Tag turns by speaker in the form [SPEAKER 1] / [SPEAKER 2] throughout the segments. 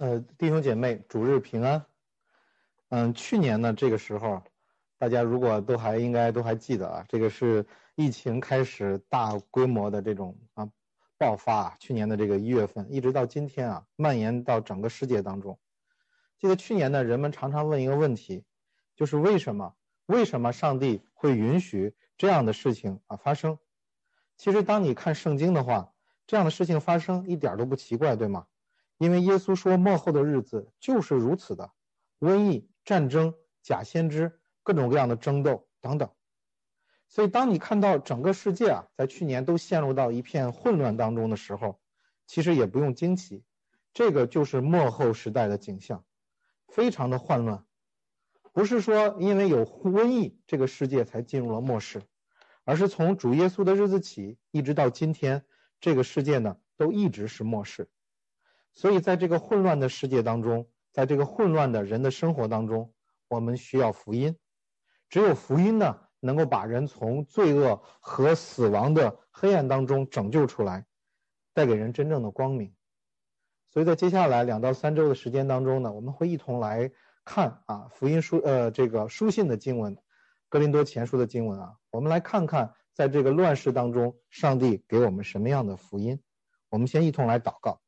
[SPEAKER 1] 弟兄姐妹，主日平安。去年呢，这个时候，大家如果应该都还记得啊，这个是疫情开始大规模的这种爆发。去年的这个1月份，一直到今天啊，蔓延到整个世界当中。这个去年呢，人们常常问一个问题，就是为什么上帝会允许这样的事情发生？其实当你看圣经的话，这样的事情发生一点都不奇怪，对吗？因为耶稣说末后的日子就是如此的，瘟疫、战争、假先知、各种各样的争斗等等。所以当你看到整个世界在去年都陷入到一片混乱当中的时候，其实也不用惊奇，这个就是末后时代的景象，非常的混乱。不是说因为有瘟疫这个世界才进入了末世，而是从主耶稣的日子起一直到今天，这个世界呢都一直是末世。所以在这个混乱的世界当中，在这个混乱的人的生活当中，我们需要福音。只有福音呢能够把人从罪恶和死亡的黑暗当中拯救出来，带给人真正的光明。所以在接下来2到3周的时间当中呢，我们会一同来看福音书这个书信的经文，哥林多前书的经文我们来看看在这个乱世当中上帝给我们什么样的福音。我们先一同来祷告。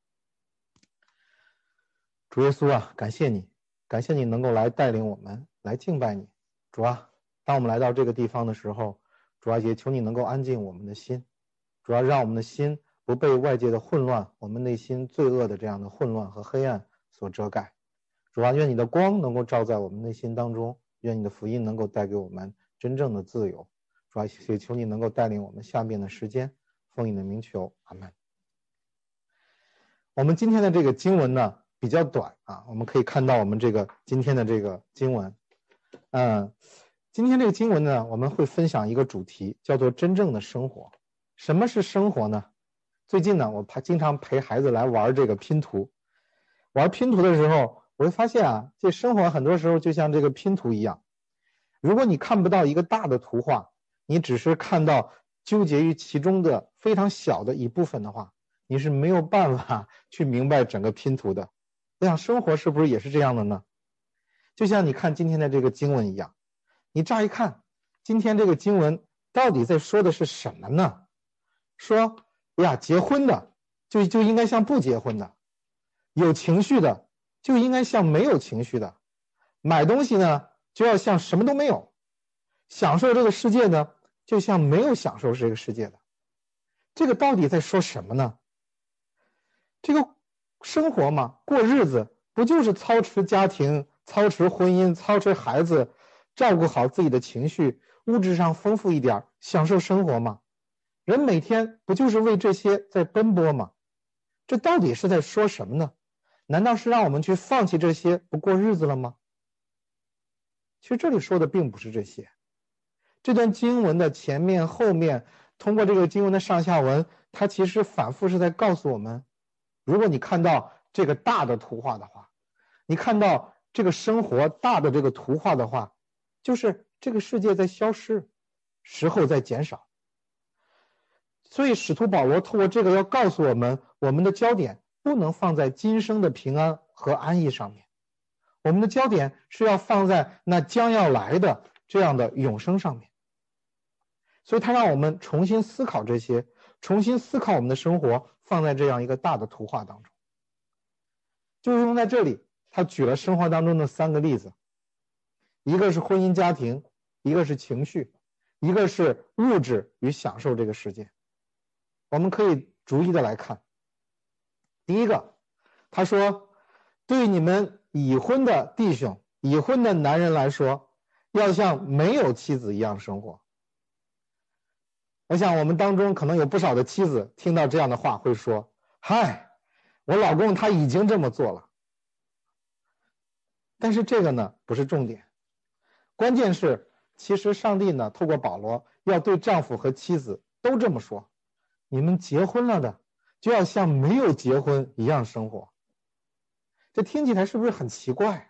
[SPEAKER 1] 主耶稣感谢你能够来带领我们来敬拜你。主当我们来到这个地方的时候，主也求你能够安静我们的心，主让我们的心不被外界的混乱，我们内心罪恶的这样的混乱和黑暗所遮盖。主愿你的光能够照在我们内心当中，愿你的福音能够带给我们真正的自由。主也求你能够带领我们下面的时间，奉你的名求，阿们。我们今天的这个经文呢比较短我们可以看到我们今天的这个经文。今天这个经文呢，我们会分享一个主题，叫做真正的生活。什么是生活呢？最近呢，我经常陪孩子来玩这个拼图。玩拼图的时候，我会发现这生活很多时候就像这个拼图一样。如果你看不到一个大的图画，你只是看到纠结于其中的非常小的一部分的话，你是没有办法去明白整个拼图的。我想生活是不是也是这样的呢？就像你看今天的这个经文一样，你乍一看今天这个经文到底在说的是什么呢？说结婚的就应该像不结婚的，有情绪的就应该像没有情绪的，买东西呢就要像什么都没有，享受这个世界呢就像没有享受这个世界的。这个到底在说什么呢？这个生活嘛，过日子不就是操持家庭，操持婚姻，操持孩子，照顾好自己的情绪，物质上丰富一点，享受生活吗？人每天不就是为这些在奔波吗？这到底是在说什么呢？难道是让我们去放弃这些不过日子了吗？其实这里说的并不是这些。这段经文的前面后面，通过这个经文的上下文，它其实反复是在告诉我们，如果你看到这个大的图画的话，你看到这个生活大的这个图画的话，就是这个世界在消失，时候在减少。所以使徒保罗透过这个要告诉我们，我们的焦点不能放在今生的平安和安逸上面，我们的焦点是要放在那将要来的这样的永生上面。所以他让我们重新思考这些，重新思考我们的生活放在这样一个大的图画当中。就是用在这里，他举了生活当中的3个例子，一个是婚姻家庭，一个是情绪，一个是物质与享受这个世界。我们可以逐一的来看。第一个，他说，对你们已婚的弟兄，已婚的男人来说，要像没有妻子一样生活。我想我们当中可能有不少的妻子听到这样的话会说，嗨，我老公他已经这么做了。但是这个呢不是重点，关键是其实上帝呢透过保罗要对丈夫和妻子都这么说，你们结婚了的就要像没有结婚一样生活。这听起来是不是很奇怪？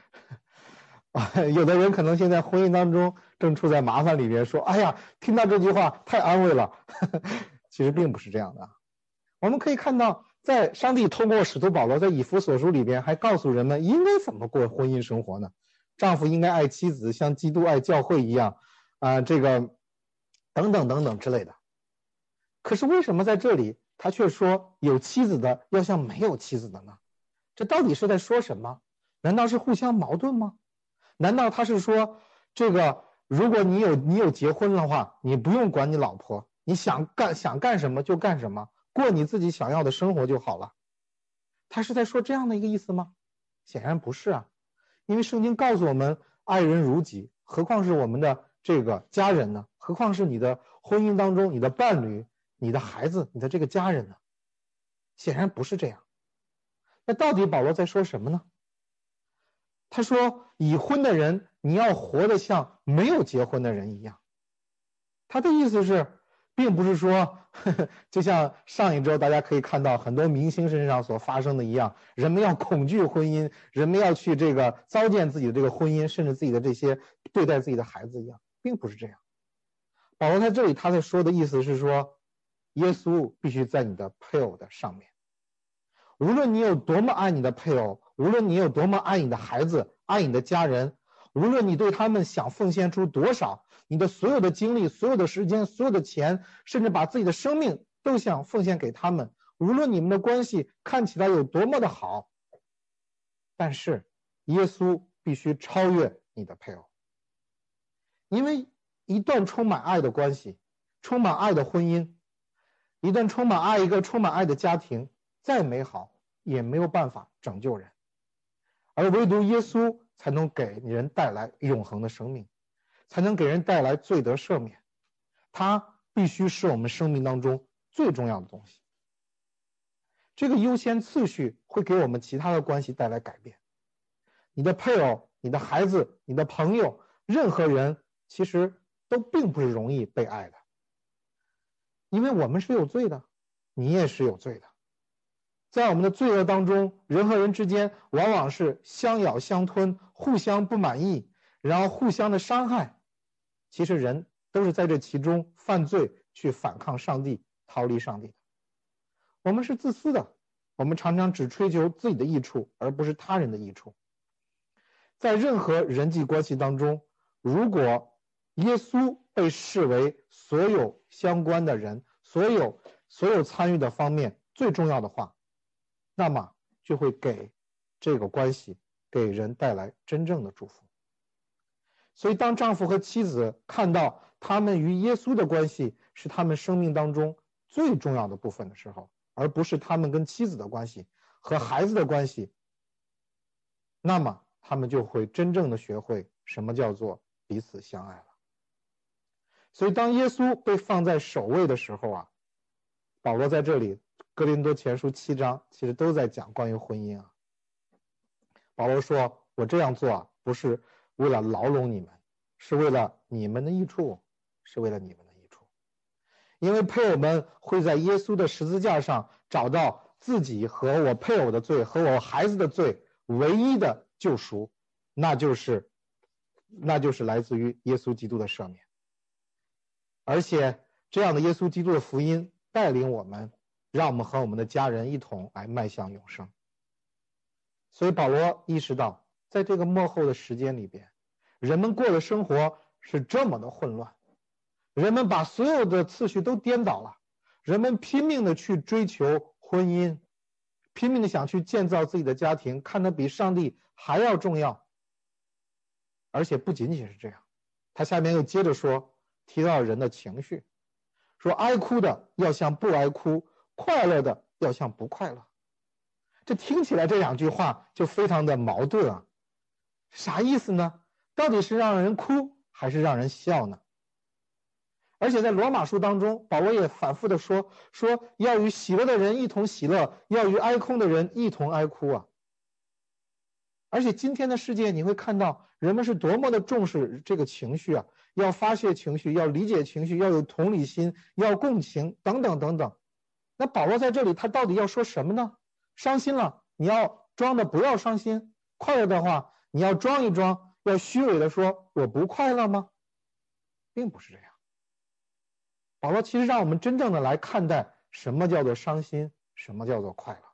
[SPEAKER 1] 有的人可能现在婚姻当中正处在麻烦里面，说哎呀，听到这句话太安慰了。其实并不是这样的。我们可以看到在上帝通过使徒保罗在以弗所书里边还告诉人们应该怎么过婚姻生活呢？丈夫应该爱妻子，像基督爱教会一样，这个等等等等之类的。可是为什么在这里他却说有妻子的要像没有妻子的呢？这到底是在说什么？难道是互相矛盾吗？难道他是说这个如果你有结婚的话，你不用管你老婆，你想干什么就干什么，过你自己想要的生活就好了？他是在说这样的一个意思吗？显然不是啊，因为圣经告诉我们爱人如己，何况是我们的这个家人呢？何况是你的婚姻当中你的伴侣、你的孩子、你的这个家人呢？显然不是这样。那到底保罗在说什么呢？他说已婚的人你要活得像没有结婚的人一样。他的意思是并不是说就像上一周大家可以看到很多明星身上所发生的一样，人们要恐惧婚姻，人们要去这个糟践自己的这个婚姻，甚至自己的这些对待自己的孩子一样，并不是这样。保罗在这里他在说的意思是说，耶稣必须在你的配偶的上面。无论你有多么爱你的配偶，无论你有多么爱你的孩子，爱你的家人，无论你对他们想奉献出多少，你的所有的精力、所有的时间、所有的钱，甚至把自己的生命都想奉献给他们，无论你们的关系看起来有多么的好，但是耶稣必须超越你的配偶。因为一段充满爱的关系，充满爱的婚姻，一段充满爱、一个充满爱的家庭，再美好也没有办法拯救人，而唯独耶稣才能给人带来永恒的生命，才能给人带来罪得赦免。他必须是我们生命当中最重要的东西。这个优先次序会给我们其他的关系带来改变。你的配偶、你的孩子、你的朋友，任何人其实都并不是容易被爱的，因为我们是有罪的，你也是有罪的。在我们的罪恶当中，人和人之间往往是相咬相吞，互相不满意，然后互相的伤害。其实人都是在这其中犯罪，去反抗上帝，逃离上帝的。我们是自私的，我们常常只追求自己的益处，而不是他人的益处。在任何人际关系当中，如果耶稣被视为所有相关的人，所有参与的方面最重要的话，那么就会给这个关系给人带来真正的祝福。所以当丈夫和妻子看到他们与耶稣的关系是他们生命当中最重要的部分的时候，而不是他们跟妻子的关系和孩子的关系，那么他们就会真正的学会什么叫做彼此相爱了。所以当耶稣被放在首位的时候啊，保罗在这里哥林多前书7章其实都在讲关于婚姻啊。保罗说我这样做啊，不是为了牢笼你们，是为了你们的益处，是为了你们的益处。因为配偶们会在耶稣的十字架上找到自己和我配偶的罪和我孩子的罪唯一的救赎，那就是来自于耶稣基督的赦免。而且这样的耶稣基督的福音带领我们，让我们和我们的家人一同来迈向永生。所以保罗意识到，在这个末后的时间里边，人们过的生活是这么的混乱，人们把所有的次序都颠倒了，人们拼命的去追求婚姻，拼命的想去建造自己的家庭，看得比上帝还要重要。而且不仅仅是这样，他下面又接着说，提到人的情绪，说哀哭的要像不哀哭，快乐的要像不快乐。这听起来这两句话就非常的矛盾啊，啥意思呢？到底是让人哭还是让人笑呢？而且在罗马书当中，保罗也反复的说要与喜乐的人一同喜乐，要与哀哭的人一同哀哭啊。而且今天的世界你会看到人们是多么的重视这个情绪啊，要发泄情绪，要理解情绪，要有同理心，要共情等等等等。那保罗在这里他到底要说什么呢？伤心了你要装的不要伤心，快乐的话你要装一装，要虚伪的说我不快乐吗？并不是这样。保罗其实让我们真正的来看待什么叫做伤心，什么叫做快乐。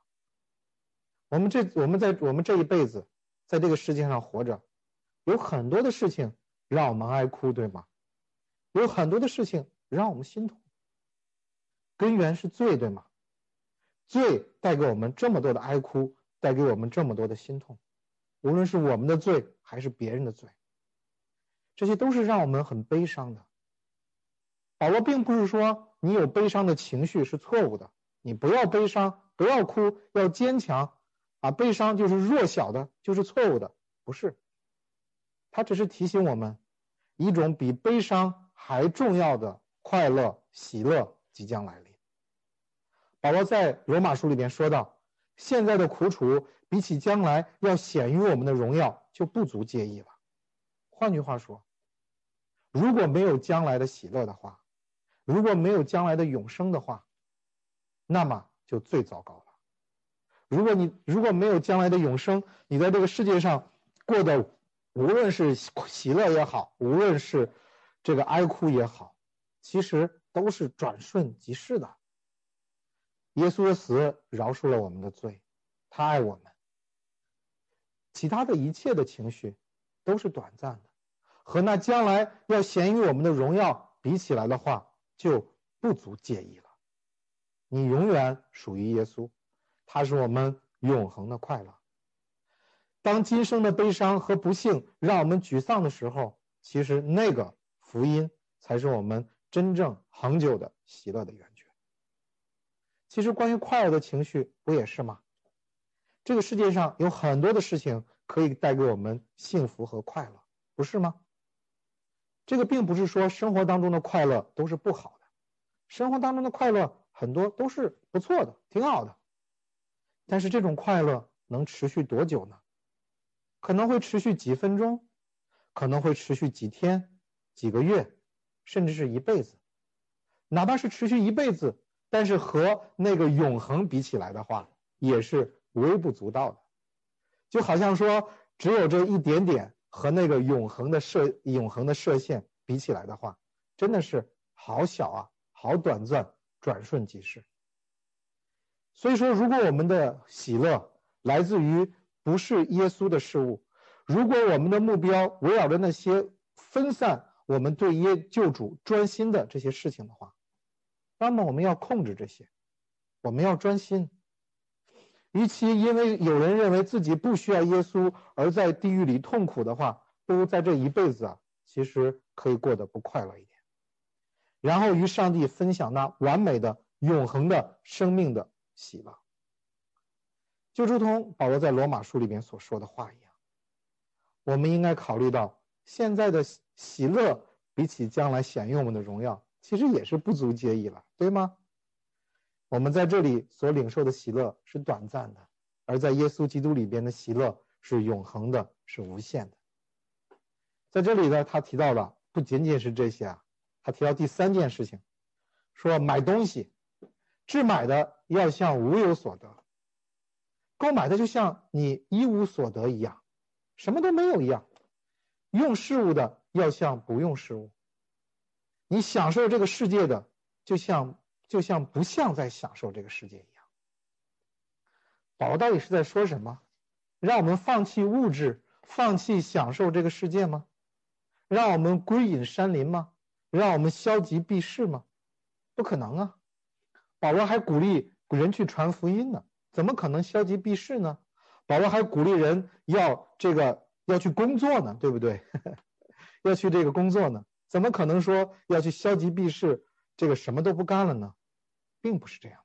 [SPEAKER 1] 我们这一辈子在这个世界上活着，有很多的事情让我们哀哭，对吗？有很多的事情让我们心痛，根源是罪，对吗？罪带给我们这么多的哀哭，带给我们这么多的心痛，无论是我们的罪还是别人的罪，这些都是让我们很悲伤的。保罗并不是说你有悲伤的情绪是错误的，你不要悲伤，不要哭，要坚强啊，悲伤就是弱小的，就是错误的，不是。他只是提醒我们，一种比悲伤还重要的快乐、喜乐即将来临。保罗在罗马书里边说到，现在的苦楚比起将来要显于我们的荣耀，就不足介意了。换句话说，如果没有将来的喜乐的话，如果没有将来的永生的话，那么就最糟糕了。如果没有将来的永生，你在这个世界上过的无论是喜乐也好，无论是这个哀哭也好，其实都是转瞬即逝的。耶稣的死饶恕了我们的罪，他爱我们，其他的一切的情绪都是短暂的，和那将来要显于我们的荣耀比起来的话，就不足介意了。你永远属于耶稣，他是我们永恒的快乐。当今生的悲伤和不幸让我们沮丧的时候，其实那个福音才是我们真正恒久的喜乐的源泉。其实关于快乐的情绪不也是吗？这个世界上有很多的事情可以带给我们幸福和快乐，不是吗？这个并不是说生活当中的快乐都是不好的，生活当中的快乐很多都是不错的，挺好的。但是这种快乐能持续多久呢？可能会持续几分钟，可能会持续几天、几个月，甚至是一辈子。哪怕是持续一辈子，但是和那个永恒比起来的话，也是微不足道的。就好像说只有这一点点和那个永恒的射线比起来的话，真的是好小啊，好短暂，转瞬即逝。所以说，如果我们的喜乐来自于不是耶稣的事物，如果我们的目标围绕着那些分散我们对救主专心的这些事情的话，那么我们要控制这些，我们要专心。与其因为有人认为自己不需要耶稣而在地狱里痛苦的话，不如在这一辈子啊，其实可以过得不快乐一点，然后与上帝分享那完美的永恒的生命的喜乐。就如同保罗在罗马书里面所说的话一样，我们应该考虑到现在的喜乐比起将来显用我们的荣耀，其实也是不足介意了，对吗？我们在这里所领受的喜乐是短暂的，而在耶稣基督里边的喜乐是永恒的，是无限的。在这里呢，他提到了不仅仅是这些啊，他提到第三件事情，说买东西，置买的要像无有所得，购买的就像你一无所得一样，什么都没有一样。用事物的要像不用事物，你享受这个世界的就像不像在享受这个世界一样。保罗到底是在说什么？让我们放弃物质，放弃享受这个世界吗？让我们归隐山林吗？让我们消极避世吗？不可能啊！保罗还鼓励人去传福音呢，怎么可能消极避世呢？保罗还鼓励人要去工作呢，对不对？要去这个工作呢，怎么可能说要去消极避世，这个什么都不干了呢？并不是这样。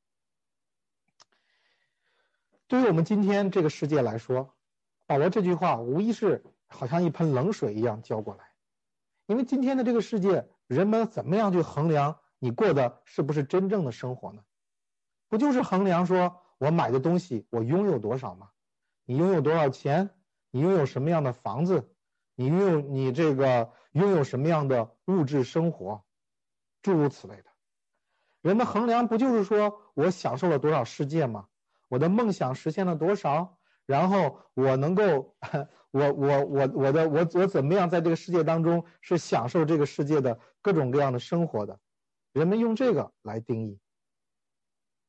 [SPEAKER 1] 对于我们今天这个世界来说，保罗这句话无疑是好像一盆冷水一样浇过来。因为今天的这个世界，人们怎么样去衡量你过的是不是真正的生活呢？不就是衡量说我买的东西我拥有多少吗？你拥有多少钱？你拥有什么样的房子？你拥有什么样的物质生活？诸如此类的。人们衡量不就是说我享受了多少世界吗？我的梦想实现了多少？然后我能够我怎么样在这个世界当中是享受这个世界的各种各样的生活的？人们用这个来定义。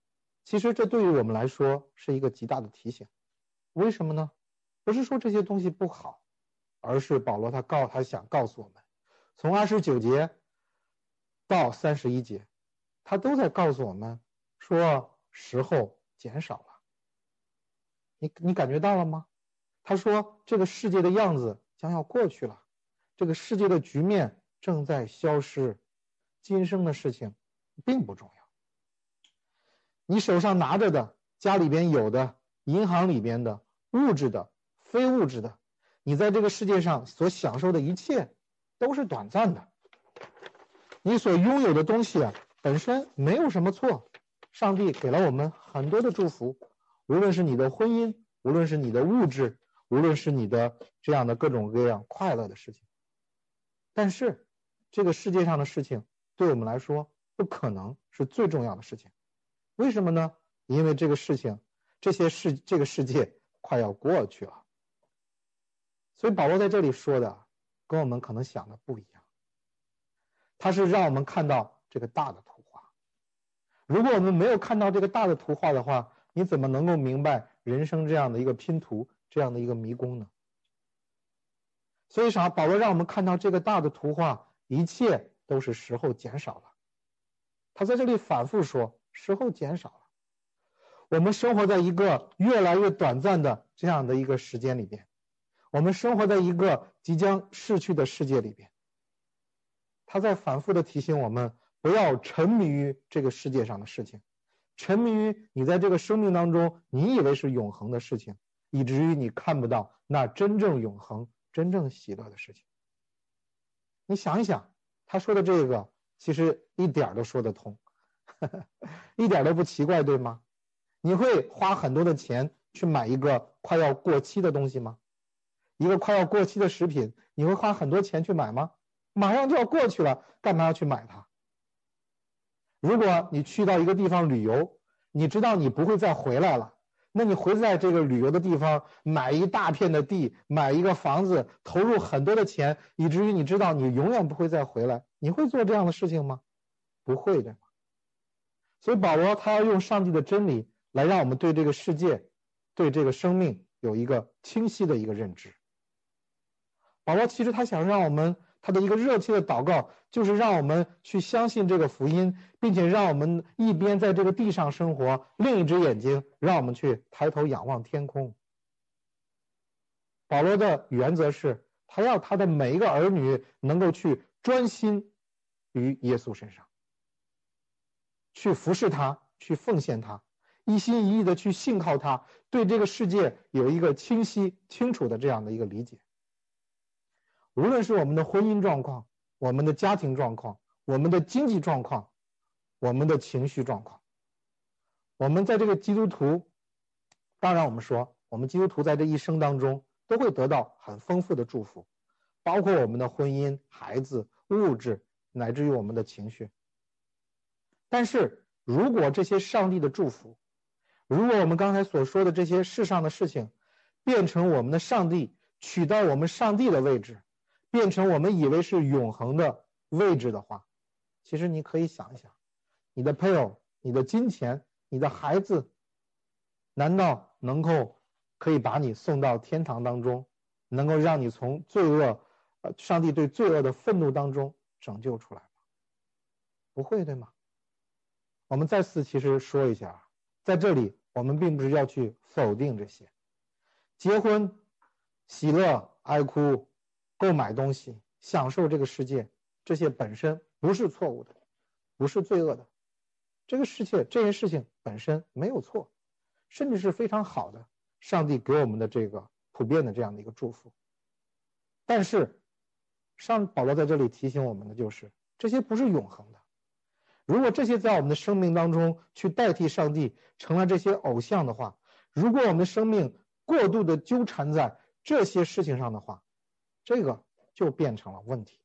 [SPEAKER 1] 其实这对于我们来说是一个极大的提醒。为什么呢？不是说这些东西不好，而是保罗他想告诉我们，从29节到31节，他都在告诉我们说时候减少了。你感觉到了吗？他说这个世界的样子将要过去了，这个世界的局面正在消失，今生的事情并不重要。你手上拿着的，家里边有的，银行里边的，物质的，非物质的，你在这个世界上所享受的一切都是短暂的。你所拥有的东西啊，本身没有什么错，上帝给了我们很多的祝福，无论是你的婚姻，无论是你的物质，无论是你的这样的各种各样快乐的事情。但是这个世界上的事情对我们来说不可能是最重要的事情。为什么呢？因为这个事情这个世界快要过去了。所以保罗在这里说的跟我们可能想的不一样，他是让我们看到这个大的图画。如果我们没有看到这个大的图画的话，你怎么能够明白人生这样的一个拼图，这样的一个迷宫呢？所以保罗让我们看到这个大的图画，一切都是时候减少了。他在这里反复说时候减少了。我们生活在一个越来越短暂的这样的一个时间里边，我们生活在一个即将逝去的世界里边。他在反复的提醒我们，不要沉迷于这个世界上的事情，沉迷于你在这个生命当中你以为是永恒的事情，以至于你看不到那真正永恒真正喜乐的事情。你想一想，他说的这个其实一点都说得通，一点都不奇怪，对吗？你会花很多的钱去买一个快要过期的东西吗？一个快要过期的食品，你会花很多钱去买吗？马上就要过去了，干嘛要去买它？如果你去到一个地方旅游，你知道你不会再回来了，那你会在这个旅游的地方买一大片的地，买一个房子，投入很多的钱，以至于你知道你永远不会再回来，你会做这样的事情吗？不会的。所以保罗他要用上帝的真理来让我们对这个世界，对这个生命有一个清晰的一个认知。保罗其实他想让我们，他的一个热切的祷告就是让我们去相信这个福音，并且让我们一边在这个地上生活，另一只眼睛让我们去抬头仰望天空。保罗的原则是他要他的每一个儿女能够去专心于耶稣身上，去服侍他，去奉献他，一心一意的去信靠他，对这个世界有一个清晰清楚的这样的一个理解。无论是我们的婚姻状况，我们的家庭状况，我们的经济状况，我们的情绪状况，我们在这个基督徒，当然我们说我们基督徒在这一生当中都会得到很丰富的祝福，包括我们的婚姻、孩子、物质，乃至于我们的情绪。但是如果这些上帝的祝福，如果我们刚才所说的这些世上的事情变成我们的上帝，取代我们上帝的位置，变成我们以为是永恒的位置的话，其实你可以想一想，你的配偶、你的金钱、你的孩子，难道能够可以把你送到天堂当中，能够让你从罪恶上帝对罪恶的愤怒当中拯救出来吗？不会，对吗？我们再次其实说一下，在这里我们并不是要去否定这些结婚、喜乐、哀哭、购买东西、享受这个世界，这些本身不是错误的，不是罪恶的。这些事情本身没有错，甚至是非常好的，上帝给我们的这个普遍的这样的一个祝福。但是保罗在这里提醒我们的就是这些不是永恒的。如果这些在我们的生命当中去代替上帝成了这些偶像的话，如果我们的生命过度的纠缠在这些事情上的话，这个就变成了问题。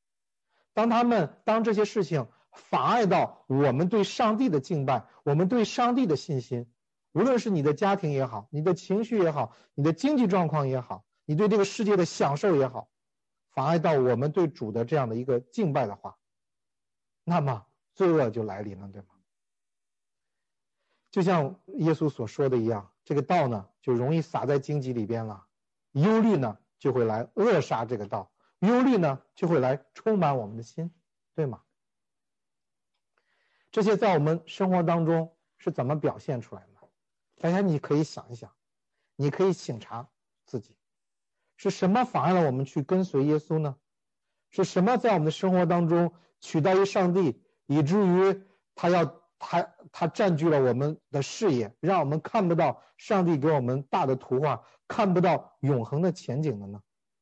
[SPEAKER 1] 当这些事情妨碍到我们对上帝的敬拜，我们对上帝的信心，无论是你的家庭也好，你的情绪也好，你的经济状况也好，你对这个世界的享受也好，妨碍到我们对主的这样的一个敬拜的话，那么罪恶就来临了，对吗？ 就像耶稣所说的一样，这个道呢就容易撒在荆棘里边了，忧虑呢就会来扼杀这个道，忧虑呢就会来充满我们的心，对吗？这些在我们生活当中是怎么表现出来的？大家你可以想一想，你可以省察自己，是什么妨碍了我们去跟随耶稣呢？是什么在我们的生活当中取代于上帝，以至于他占据了我们的视野，让我们看不到上帝给我们大的图画，看不到永恒的前景的呢？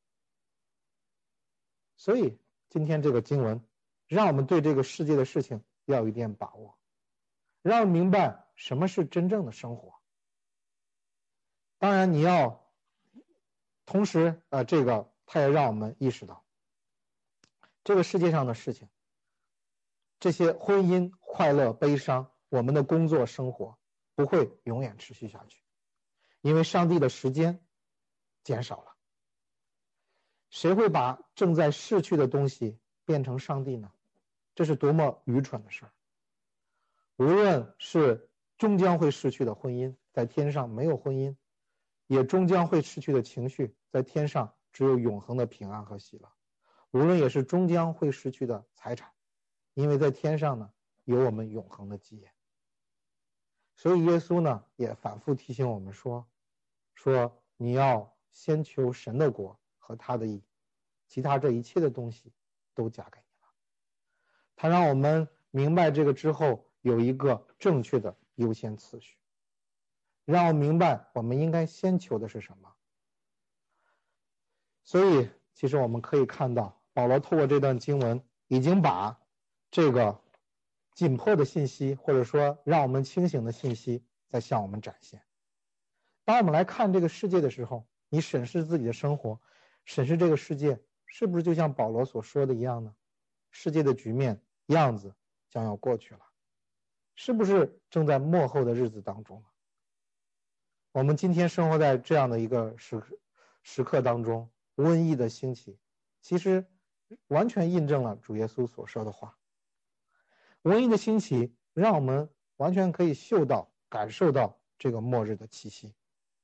[SPEAKER 1] 所以今天这个经文让我们对这个世界的事情要有一点把握，让我们明白什么是真正的生活。当然你要同时这个他也让我们意识到这个世界上的事情，这些婚姻、快乐、悲伤，我们的工作生活不会永远持续下去，因为上帝的时间减少了。谁会把正在逝去的东西变成上帝呢？这是多么愚蠢的事儿。无论是终将会逝去的婚姻，在天上没有婚姻，也终将会逝去的情绪，在天上只有永恒的平安和喜乐。无论也是终将会失去的财产，因为在天上呢有我们永恒的基业。所以耶稣呢也反复提醒我们说你要先求神的国和他的义，其他这一切的东西都加给你了。他让我们明白这个之后有一个正确的优先次序，让我们明白我们应该先求的是什么。所以其实我们可以看到保罗透过这段经文已经把这个紧迫的信息，或者说让我们清醒的信息在向我们展现。当我们来看这个世界的时候，你审视自己的生活，审视这个世界，是不是就像保罗所说的一样呢？世界的局面样子将要过去了，是不是正在末后的日子当中呢？我们今天生活在这样的一个时刻当中，瘟疫的兴起其实完全印证了主耶稣所说的话。瘟疫的兴起让我们完全可以嗅到感受到这个末日的气息。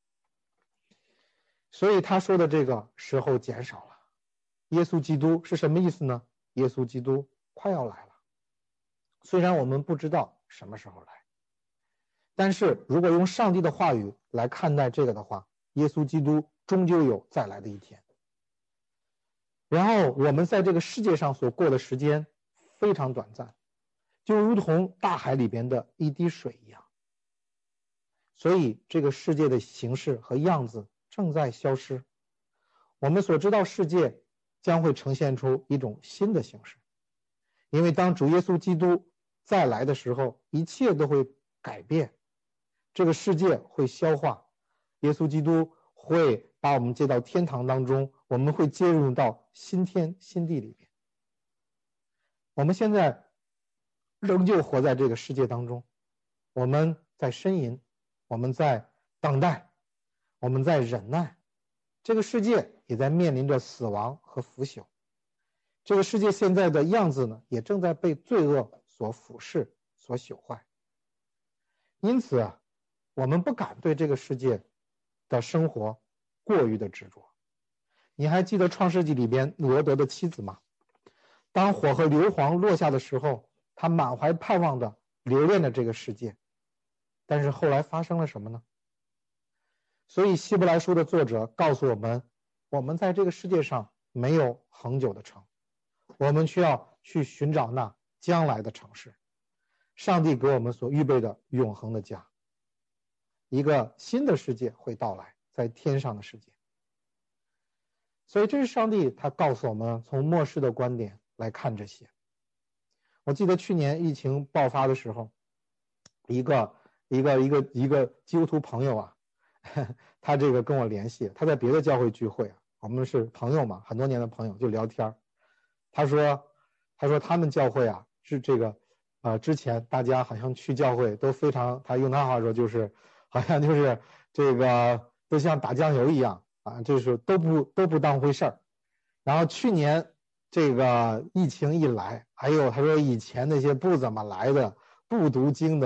[SPEAKER 1] 所以他说的这个时候减少了，耶稣基督是什么意思呢？耶稣基督快要来了，虽然我们不知道什么时候来，但是如果用上帝的话语来看待这个的话，耶稣基督终究有再来的一天。然后我们在这个世界上所过的时间非常短暂，就如同大海里边的一滴水一样。所以这个世界的形式和样子正在消失，我们所知道世界将会呈现出一种新的形式。因为当主耶稣基督再来的时候，一切都会改变，这个世界会消化，耶稣基督会把我们接到天堂当中，我们会接入到新天新地里面。我们现在仍旧活在这个世界当中，我们在呻吟，我们在等待，我们在忍耐，这个世界也在面临着死亡和腐朽。这个世界现在的样子呢，也正在被罪恶所腐蚀、所朽坏。因此我们不敢对这个世界的生活过于的执着。你还记得创世纪里边罗德的妻子吗？当火和硫磺落下的时候，他满怀盼望的留恋着这个世界，但是后来发生了什么呢？所以希伯来书的作者告诉我们，我们在这个世界上没有恒久的城，我们需要去寻找那将来的城市，上帝给我们所预备的永恒的家。一个新的世界会到来，在天上的世界。所以这是上帝他告诉我们从末世的观点来看这些。我记得去年疫情爆发的时候，一个基督徒朋友啊，他这个跟我联系，他在别的教会聚会啊，我们是朋友嘛，很多年的朋友就聊天。他说他们教会啊是这个之前大家好像去教会都非常，他用他话说就是好像就是这个都像打酱油一样啊，就是都不当回事儿。然后去年这个疫情一来，还有他说以前那些不怎么来的不读经的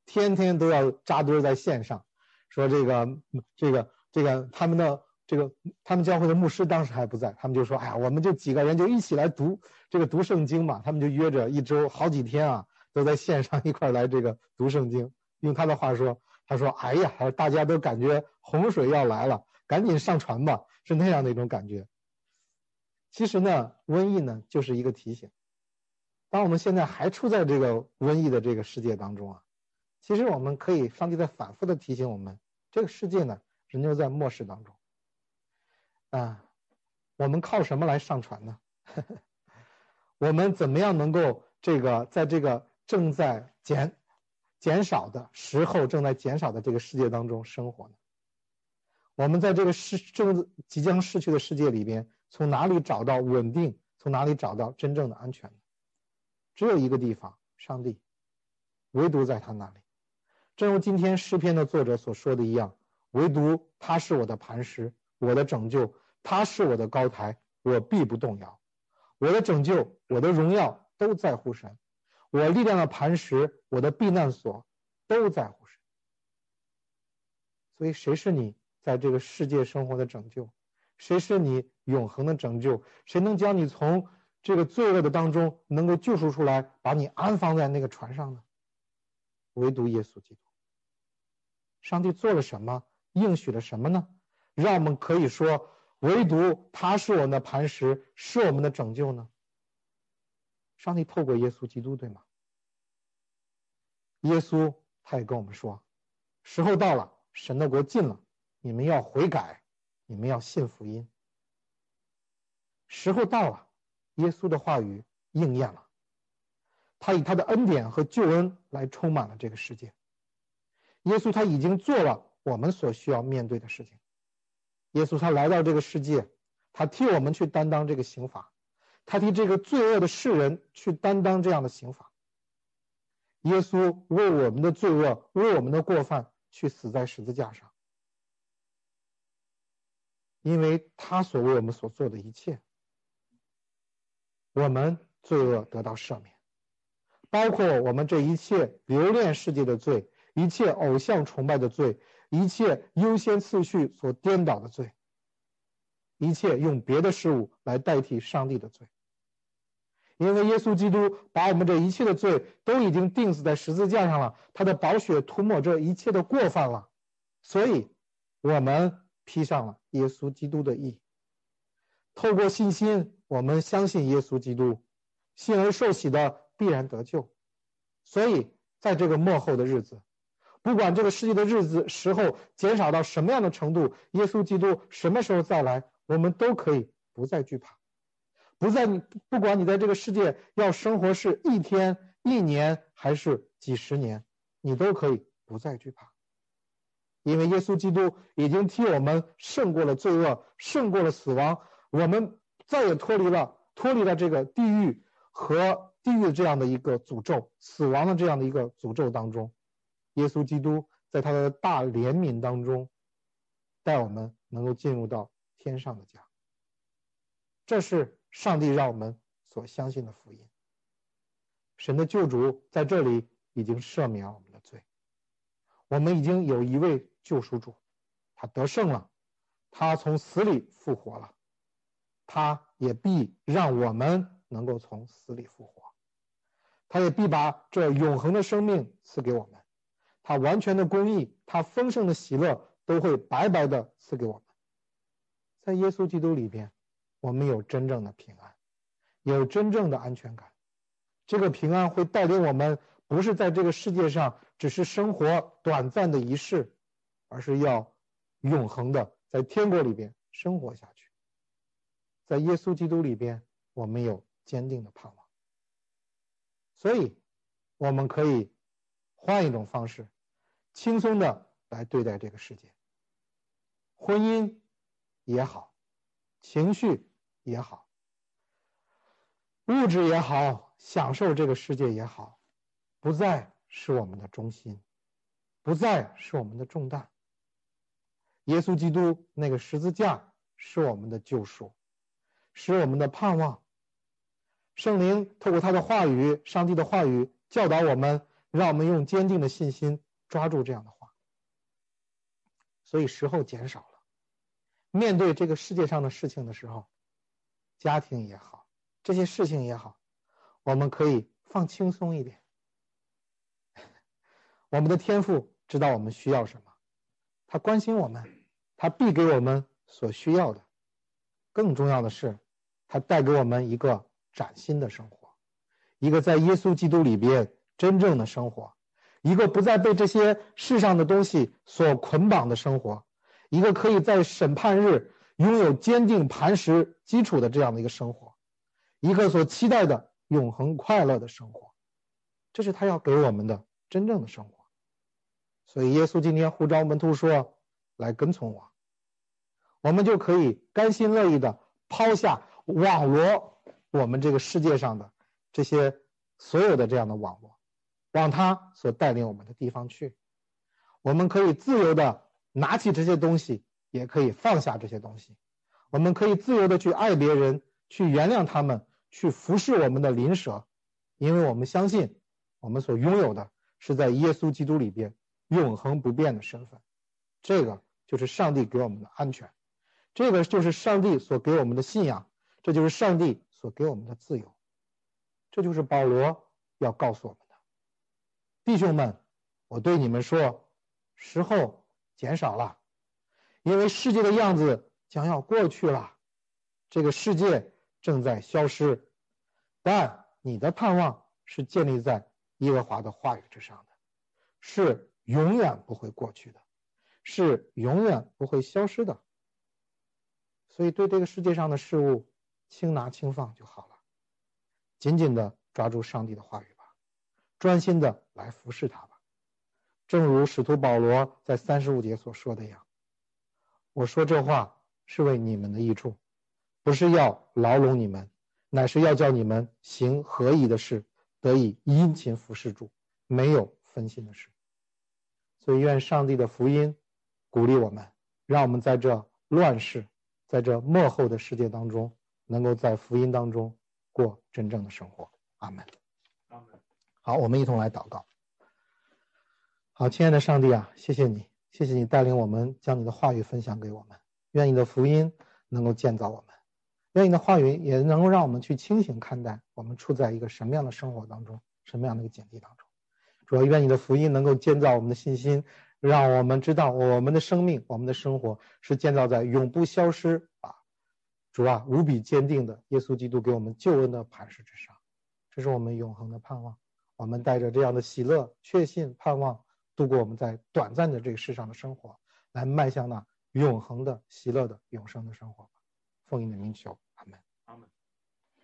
[SPEAKER 1] 天天都要扎堆在线上，说他们教会的牧师当时还不在，他们就说，哎呀，我们就几个人就一起来读圣经嘛，他们就约着一周好几天啊，都在线上一块来读圣经。用他的话说，他说，哎呀，大家都感觉洪水要来了，赶紧上船吧，是那样的一种感觉。其实呢，瘟疫呢就是一个提醒，当我们现在还处在这个瘟疫的这个世界当中啊，其实我们可以，上帝在反复的提醒我们，这个世界呢仍旧在末世当中我们靠什么来上传呢？我们怎么样能够在这个正在减少的时候正在减少的这个世界当中生活呢？我们在这个即将逝去的世界里边，从哪里找到稳定？从哪里找到真正的安全呢？只有一个地方，上帝，唯独在他那里。正如今天诗篇的作者所说的一样，唯独他是我的磐石，我的拯救，他是我的高台，我必不动摇。我的拯救，我的荣耀都在乎神，我力量的磐石，我的避难所都在乎神。所以谁是你在这个世界生活的拯救？谁是你永恒的拯救？谁能将你从这个罪恶的当中能够救赎出来，把你安放在那个船上呢？唯独耶稣基督。上帝做了什么？应许了什么呢？让我们可以说，唯独他是我们的磐石，是我们的拯救呢？上帝透过耶稣基督，对吗？耶稣他也跟我们说，时候到了，神的国近了，你们要悔改，你们要信福音。时候到了，耶稣的话语应验了，他以他的恩典和救恩来充满了这个世界。耶稣他已经做了我们所需要面对的事情。耶稣他来到这个世界，他替我们去担当这个刑罚，他替这个罪恶的世人去担当这样的刑罚。耶稣为我们的罪恶，为我们的过犯去死在十字架上，因为他所为我们所做的一切，我们罪恶得到赦免，包括我们这一切留恋世界的罪，一切偶像崇拜的罪，一切优先次序所颠倒的罪，一切用别的事物来代替上帝的罪。因为耶稣基督把我们这一切的罪都已经钉死在十字架上了，他的宝血涂抹这一切的过犯了，所以我们披上了耶稣基督的义。透过信心，我们相信耶稣基督，信而受洗的必然得救。所以在这个末后的日子，不管这个世界的时候减少到什么样的程度，耶稣基督什么时候再来，我们都可以不再惧怕。不管你在这个世界要生活是一天、一年还是几十年，你都可以不再惧怕，因为耶稣基督已经替我们胜过了罪恶，胜过了死亡，我们再也脱离了这个地狱和地狱这样的一个诅咒，死亡的这样的一个诅咒当中。耶稣基督在他的大怜悯当中，带我们能够进入到天上的家。这是上帝让我们所相信的福音。神的救主在这里已经赦免我们的罪，我们已经有一位救赎主，他得胜了，他从死里复活了，他也必让我们能够从死里复活，他也必把这永恒的生命赐给我们，他完全的公义，他丰盛的喜乐都会白白的赐给我们。在耶稣基督里边，我们有真正的平安，有真正的安全感。这个平安会带领我们，不是在这个世界上只是生活短暂的一世，而是要永恒的在天国里边生活下去。在耶稣基督里边，我们有坚定的盼望。所以我们可以换一种方式，轻松的来对待这个世界。婚姻也好，情绪也好，物质也好，享受这个世界也好，不再是我们的中心，不再是我们的重担。耶稣基督那个十字架是我们的救赎，是我们的盼望。圣灵透过他的话语，上帝的话语教导我们， 让我们用坚定的信心抓住这样的话。所以时候减少了，面对这个世界上的事情的时候，家庭也好，这些事情也好，我们可以放轻松一点。我们的天父知道我们需要什么，他关心我们，他必给我们所需要的。更重要的是，他带给我们一个崭新的生活，一个在耶稣基督里边真正的生活，一个不再被这些世上的东西所捆绑的生活，一个可以在审判日拥有坚定磐石基础的这样的一个生活，一个所期待的永恒快乐的生活。这是他要给我们的真正的生活。所以耶稣今天呼召门徒说，来跟从我，我们就可以甘心乐意的抛下网罗我们这个世界上的这些所有的这样的网络，往他所带领我们的地方去。我们可以自由的拿起这些东西，也可以放下这些东西。我们可以自由的去爱别人，去原谅他们，去服侍我们的邻舍，因为我们相信我们所拥有的是在耶稣基督里边永恒不变的身份。这个就是上帝给我们的安全，这个就是上帝所给我们的信仰，这就是上帝所给我们的自由。这就是保罗要告诉我们的。弟兄们，我对你们说，时候减少了，因为世界的样子将要过去了，这个世界正在消失，但你的盼望是建立在耶和华的话语之上的，是永远不会过去的，是永远不会消失的。所以对这个世界上的事物轻拿轻放就好了，紧紧的抓住上帝的话语吧，专心的来服侍他吧。正如使徒保罗在35节所说的一样，我说这话是为你们的益处，不是要牢笼你们，乃是要叫你们行合宜的事，得以殷勤服侍主，没有分心的事。所以愿上帝的福音鼓励我们，让我们在这乱世，在这末后的世界当中，能够在福音当中过真正的生活。阿们。好，我们一同来祷告。好，亲爱的上帝啊，谢谢你，谢谢你带领我们将你的话语分享给我们，愿你的福音能够建造我们，愿你的话语也能够让我们去清醒看待我们处在一个什么样的生活当中，什么样的一个境地当中。主要愿你的福音能够建造我们的信心，让我们知道我们的生命，我们的生活是建造在永不消失主啊无比坚定的耶稣基督给我们救恩的磐石之上。这是我们永恒的盼望，我们带着这样的喜乐、确信、盼望度过我们在短暂的这个世上的生活，来迈向那永恒的喜乐的永生的生活。奉你的名求。